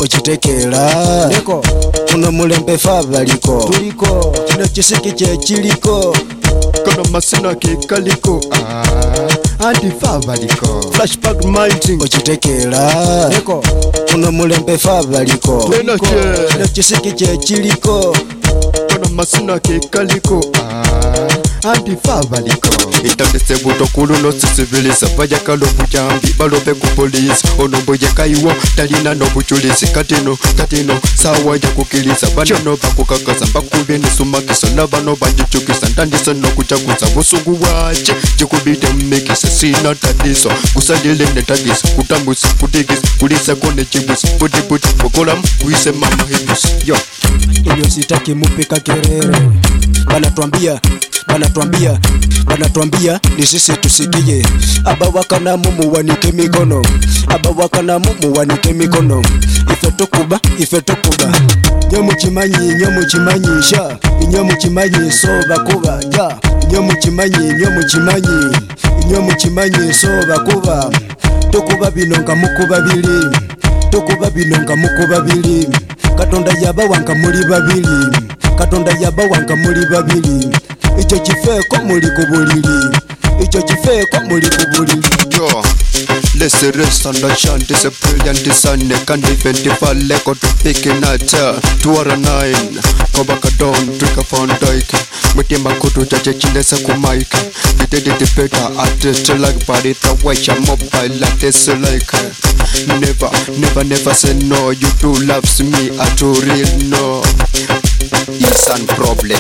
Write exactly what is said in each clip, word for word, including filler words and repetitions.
ochitekera Neko kuno mulembe fabaliko tuliko kino kisiki kye kiliko kono masina ke kaliko ah andi fabaliko flashback minding ochitekera Neko kuno mulembe fabaliko Tena che kino kisiki kye kiliko kono masina ke kaliko ah andi fabaliko itandise buto kuluno sisivilisa vayakalo bujambi balobe ku police onombo yakaiwa talina no buchulisi katino katino sawa ya kukiliza banano bakukakaza bakubye nisumakisa nabano banjichukisa ndandisa no kuchakuza busugu wache jikubite mmekisa sina tatiso kusalile netagisa kutambusa kutigisa kulisa kone chibusi buti buti bukola mkuise mama hibisi yo iyo sitaki mupika kerere banatuambia banatuambia banatuambia ni sisi tusikie abawakana mumu wanike mikono abawakana mumu wanike mikono ife tukuba ife tukuba nyomu chimanyi nyomu chimanyi sha nyomu chimanyi so bakuba ya nyomu chimanyi nyomu chimanyi nyomu chimanyi so bakuba tukuba binonga mukuba bili tukuba binonga mukuba bili katonda yaba wanga muri babili katonda yaba wanga muri babili icho kifeko muri kubulili icho kifeko muri kubulili yo let's rest on the chant is a brilliant sun can't even defy leko to pick in at two or nine kobaka down trick upon dike mutima kutu chache chinesa ku mic did it better at it like body the way your mobile like this like never never never say no you do loves me at real no it's an problem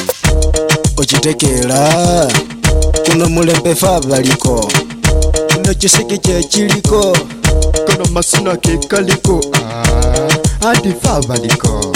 ochitekera kuno mulembe fabaliko kino kisiki kye kiliko kono masina ke kaliko ah andi fabaliko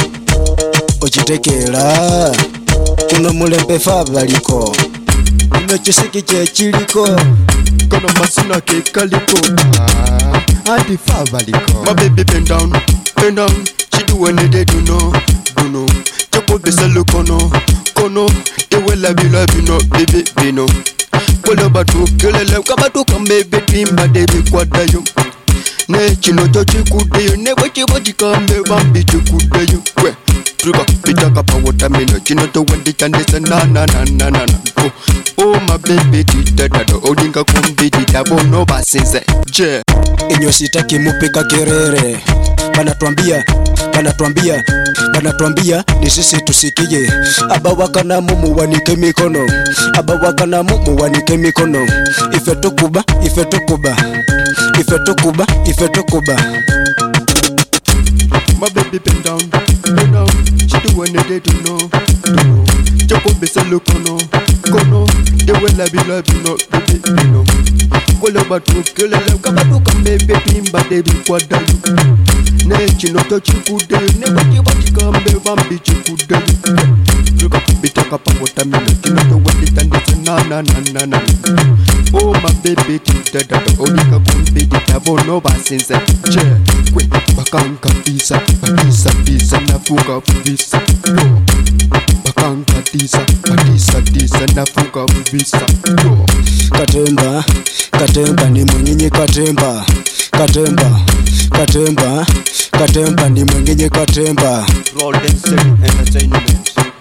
ochitekera kuno mulembe fabaliko kino kisiki kye kiliko kono masina ke kaliko ah andi fabaliko my baby bend down bend down she do when they do no do no choko besalo kono kono they will love you love you no baby bino wala batu kelele kabatu kambe timba debi kwadayo ne chino chochi kudeyo ne wachi wachi kambe bambi chukudeyo we truka pitaka pa watermelon chino to wendi chandisa na na na na na oh oh my baby tita do odinga kumbi tita bono basinze je inyo sitaki mupika kerere banatuambia banatuambia banatuambia ni sisi tusikie abawakana mumu wanike mikono abawakana mumu wanike mikono ife tukuba ife tukuba ife tukuba ife tukuba my baby bend down bend down she do when they do no do no choko besalo kono kono they will love you love you no baby no wala batu kelele kabatu kambe timba debi kwadayo ne chino to chikude ne bati bati kambe bambi chikude truka bitaka pa watermelon chino to wendi chandisa na na na na na oh my baby tita da odika kumbi tita bono basinze je we bakanka pisa batisa pisa na fuka visa bakanka tisa batisa tisa na fuka visa katemba katemba ni mwenyenye katemba katemba katemba katemba ni mwenyenye katemba Roll Density Entertainment.